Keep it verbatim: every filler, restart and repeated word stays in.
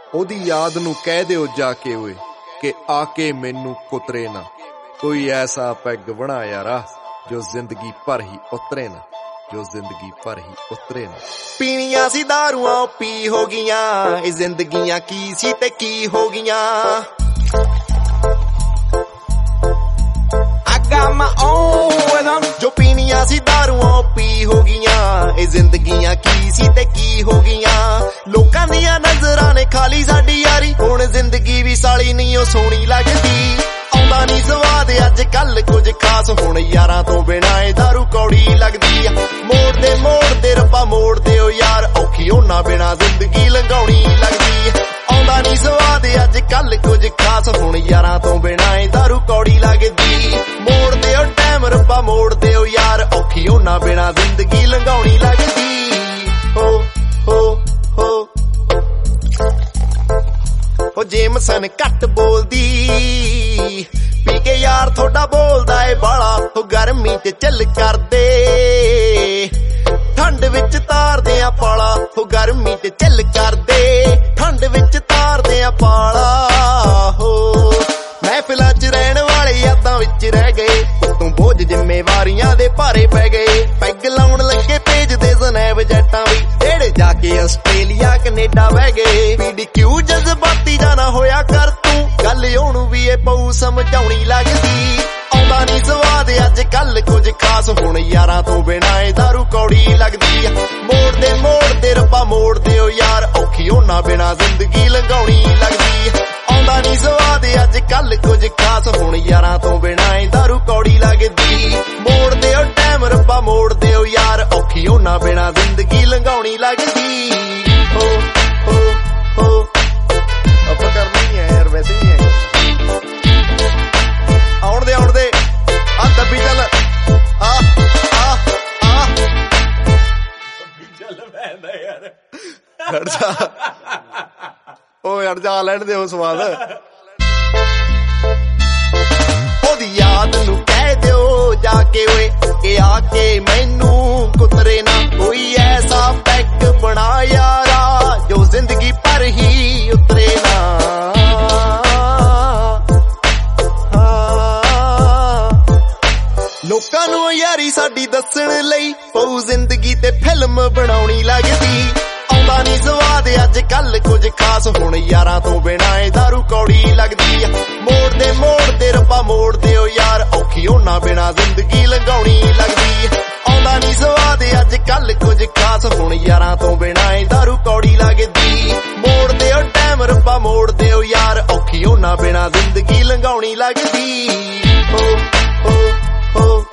ਉਹਦੀ ਯਾਦ ਨੂੰ ਕਹਿ ਦਿਓ ਜਾ ਕੇ ਓਏ ਕਿ ਆ ਕੇ ਮੈਨੂੰ ਕੁਤਰੇ ਨਾ। ਕੋਈ ਐਸਾ ਪੈਗ ਬਣਾ ਯਾਰਾ ਜੋ ਜ਼ਿੰਦਗੀ ਭਰ ਹੀ ਉਤਰੇ ਨਾ, ਜੋ ਜ਼ਿੰਦਗੀ ਭਰ ਹੀ ਉਤਰੇ ਨਾ। ਪੀਣੀਆਂ ਸੀ ਦਾਰੂਆਂ ਪੀ ਹੋ ਗਈਆਂ, ਇਹ ਜ਼ਿੰਦਗੀਆਂ ਕੀ ਸੀ ਤੇ ਕੀ ਹੋ ਗਈਆਂ। I got my own rhythm। ਜੋ ਪੀਣੀਆਂ ਸੀ ਦਾਰੂਆਂ ਪੀ ਹੋ ਗਈਆਂ, ਇਹ ਜ਼ਿੰਦਗੀਆਂ ਕੀ ਸੀ ਤੇ ਕੀ ਹੋ ਗਈਆਂ। ਲੋਕਾਂ ਦੀਆਂ ਨਜ਼ਰਾਂ ਨੇ ਖਾਲੀ ਸਾਡੀ ਯਾਰੀ, ਹੁਣ ਜ਼ਿੰਦਗੀ ਵੀ ਸਾਲੀ ਨਹੀਂ ਉਹ ਸੋਹਣੀ ਲੱਗਦੀ। ਆਉਂਦਾ ਨੀ ਸਵਾਦ ਅੱਜ ਕੱਲ ਕੁਝ ਖਾਸ, ਹੁਣ ਯਾਰਾਂ ਤੋਂ ਬਿਨਾਂ ਇਹ ਦਾਰੂ ਕੌੜੀ ਲੱਗਦੀ ਆ। ਮੋੜਦੇ ਮੋੜਦੇ ਰੱਬਾ ਮੋੜਦੇ ਓ ਯਾਰ, ਔਖੀ ਉਹਨਾਂ ਬਿਨਾਂ ਜ਼ਿੰਦਗੀ ਲੰਘਾਉਣੀ ਲੱਗਦੀ ਆ। ਆਉਂਦਾ ਨੀ ਸਵਾਦ ਅੱਜ ਕੱਲ ਕੁਝ ਖਾਸ, ਹੁਣ ਯਾਰਾਂ ਤੋਂ ਬਿਨਾਂ ਇਹ ਦਾਰੂ ਕੌੜੀ ਲੱਗਦੀ। ਮੋੜਦੇ ਓ ਟਾਈਮ ਰੱਬਾ ਮੋੜਦੇ ਓ ਯਾਰ, ਔਖੀ ਉਹਨਾਂ ਬਿਨਾਂ ਜ਼ਿੰਦਗੀ ਲੰਘਾਉਣੀ ਲੱਗਦੀ। ਹੋ ਹੋ ਹੋ ਹੋ ਜੇਮਸਨ ਘੱਟ ਬੋਲਦੀ, ਪੀ ਕੇ ਯਾਰ ਥੋੜਾ ਬੋਲਦਾ ਏ ਬਾਲਾ। ਹੋ ਗਰਮੀ ਚ ਚੱਲ ਕਰਦੇ, ਠੰਡ ਵਿੱਚ ਤਾਰਦੇ ਆ ਪਾਲਾ। ਹੋ ਗਰਮੀ ਚ ਚੱਲ ਕਰਦੇ, ਠੰਡ ਵਿੱਚ ਤਾਰਦੇ ਆ ਪਾਲਾ। ਹੋ ਮਹਿਫਿਲਾਂ ਚ ਰਹਿਣ ਵਾਲੇ ਯਾਦਾਂ ਵਿੱਚ ਰਹਿ ਗਏ, ਤੂੰ ਬੋਝ ਜ਼ਿੰਮੇਵਾਰੀਆਂ ਦੇ ਭਾਰੇ ਪੈ ਗਏ। ਪੈਗ ਲਾਉਣ ਲੱਗੇ ਪੇਜ ਦੇ ਸਨੈਪ ਜੈਟਾਂ ਵੀ, ਜਿਹੜੇ ਜਾ ਕੇ ਆਸਟ੍ਰੇਲੀਆ ਕੈਨੇਡਾ ਬਹਿ ਗਏ। ਪੀਡੀਕਿਊ ਜਜ਼ਬਾਤੀ ਜਾਣਾ ਹੋਇਆ ਕਰ ਤੂੰ, ਗੱਲ ਉਹਨੂੰ ਵੀ ਇਹ ਪਊ ਸਮਝਾਉਣੀ ਲੱਗਦੀ। ਆਉਂਦਾ ਨੀ ਸਵਾਦ ਅੱਜ ਕੱਲ ਕੁਝ ਖਾਸ, ਹੁਣ ਯਾਰਾਂ ਤੋਂ ਬਿਨਾਂ ਇਹ ਦਾਰੂ ਕੌੜੀ ਲੱਗਦੀ ਆ। ਮੋੜਦੇ ਮੋੜਦੇ ਰੱਬਾ ਮੋੜਦੇ ਓ ਯਾਰ, ਔਖੀ ਉਹਨਾਂ ਬਿਨਾਂ ਜ਼ਿੰਦਗੀ ਲੰਘਾਉਣੀ ਲੱਗਦੀ ਆ। ਆਉਂਦਾ ਨੀ ਸਵਾਦ ਅੱਜ ਕੱਲ ਕੁਝ ਖਾਸ, ਹੁਣ ਯਾਰਾਂ ਤੋਂ ਬਿਨਾਂ ਇਹ ਦਾਰੂ ਕੌੜੀ ਲੱਗਦੀ। ਮੋੜਦੇ ਓ ਟਾਈਮ ਰੱਬਾ ਮੋੜਦੇ ਓ ਯਾਰ, ਔਖੀ ਉਹਨਾਂ ਬਿਨਾਂ ਜ਼ਿੰਦਗੀ ਲੰਘਾਉਣੀ ਲੱਗਦੀ। ਹੋ ਹੋ ਹੋ ਆਪਾਂ ਕਰਨਾ ਹੀ ਹੈ ਯਾਰ, ਵੈਸੇ ਵੀ ਹੈ। ਆਉਣ ਦੇ ਆਉਣ ਦੇ ਆ ਦੱਬੀ ਚੱਲ, ਆ ਆ ਆ ਚੱਲ ਪੈਂਦਾ ਯਾਰ। ਹਟ ਜਾ ਓ ਯਾਰ, ਜਾ ਲੈਣ ਦੇ ਉਹ ਸਵਾਦ। ਉਹਦੀ ਯਾਦ ਨੂੰ ਕਹਿ ਦਿਓ ਜਾ ਕੇ ਓਏ ਕਿ ਆ ਕੇ ਮੈਨੂੰ ਕੁਤਰੇ ਨਾ। ਕੋਈ ਐਸਾ ਪੈਗ ਬਣਾ ਯਾਰਾ ਜੋ ਜ਼ਿੰਦਗੀ ਭਰ ਹੀ ਉਤਰੇ ਨਾ। ਲੋਕਾਂ ਨੂੰ ਯਾਰੀ ਸਾਡੀ ਦੱਸਣ ਲਈ ਪਊ ਜ਼ਿੰਦਗੀ ਤੇ ਫਿਲਮ ਬਣਾਉਣੀ ਲੱਗਦੀ। ਆਉਂਦਾ ਨੀ ਸਵਾਦ ਅੱਜ ਕੱਲ ਕੁਝ ਖਾਸ, ਹੁਣ ਯਾਰਾਂ ਤੋਂ ਬਿਨਾਂ ਇਹ ਦਾਰੂ ਕੌੜੀ ਲੱਗਦੀ ਆ। ਮੋੜਦੇ ਮੋੜਦੇ ਰੱਬਾ ਮੋੜਦੇ ਓ ਯਾਰ, ਔਖੀ ਉਹਨਾਂ ਬਿਨਾਂ ਜ਼ਿੰਦਗੀ ਲੰਘਾਉਣੀ ਲੱਗਦੀ ਆ। ਆਉਂਦਾ ਨੀ ਸਵਾਦ ਅੱਜ ਕੱਲ ਕੁਝ ਖਾਸ, ਹੁਣ ਯਾਰਾਂ ਤੋਂ ਬਿਨਾਂ ਇਹ ਦਾਰੂ ਕੌੜੀ ਲੱਗਦੀ। ਮੋੜਦੇ ਓ ਟਾਈਮ ਰੱਬਾ ਮੋੜਦੇ ਓ ਯਾਰ, ਔਖੀ ਉਹਨਾਂ ਬਿਨਾਂ ਜ਼ਿੰਦਗੀ ਲੰਘਾਉਣੀ ਲੱਗਦੀ। ਹੋ ਹੋ ਹੋ